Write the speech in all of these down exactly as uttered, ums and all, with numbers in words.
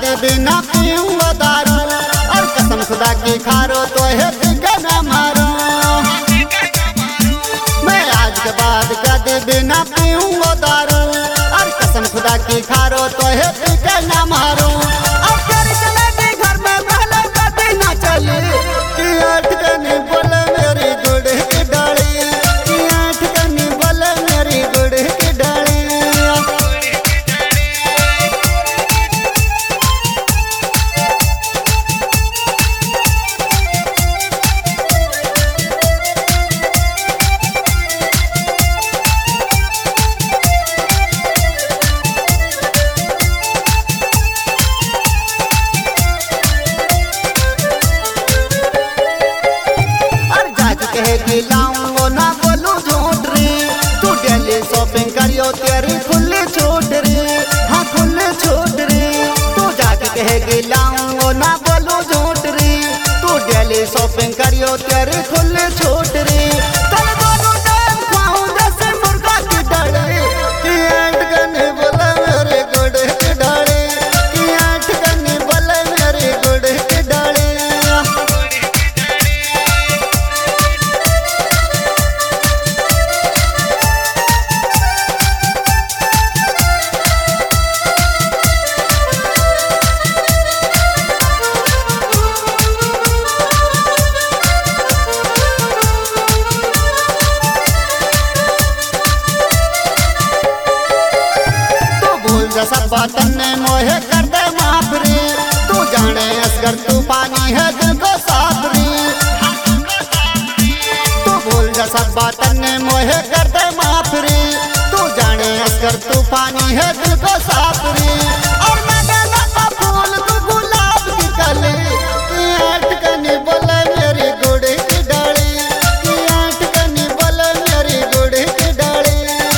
के बिना पीऊंगा दारू, और कसम खुदा की खारो तो है दिखे न मारो। मैं आज के बाद कभी बिना पीऊंगा दारू, और कसम खुदा की खारो तो है दिखे न मारो। अब तेरी चलेगी घर में महल कभी न चली, कि आठ कनी बोले मेरी गुड़ की डाली, कि आठ कनी बोले मेरी गुड़ की डाली। कहेगी लाऊंगो ना बोलू झूठ रे, तू डेली शॉपिंग करियो तेरी खुली छूट रे, हाँ खुली छूट रे। तू जाके कहेगी लाऊंगो ना बोलू झूठ रे, तू डेली शॉपिंग करियो तेरी खुली छूट रे। कल दोनों टाइम खाऊं जैसे मुर्गा की डाली, कि आठ कनी बोले मेरे गुड़ की डाली, कि आठ कनी बोले मेरे गुड़ की डाली। सब बातन ने मोहे कर दे माफ रे, तू जाने असगर तूफानी है दिल को साफ रे। तू भूल जा सब बातन ने मोहे कर दे माफ रे, तू जाने असगर तूफानी है दिल को साफ रे। और मैं गेंदा का फूल तू गुलाब की कली, कि आठ कनी बोले मेरी गुड़ की डाली, कि आठ कनी बोले मेरी गुड़ की डाली।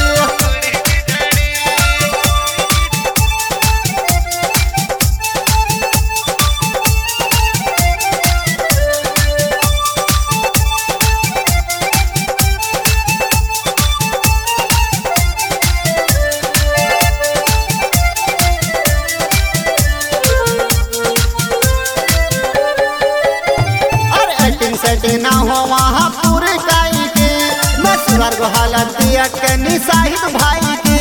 सेटिंग ना हो वहाँ पूरे काई के, मैं स्वर्ग हालत दिया कनी साहिब भाई की।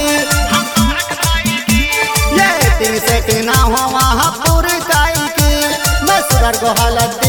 ये सेटिंग ना हो वहाँ पूरे काई के, मैं स्वर्ग हालत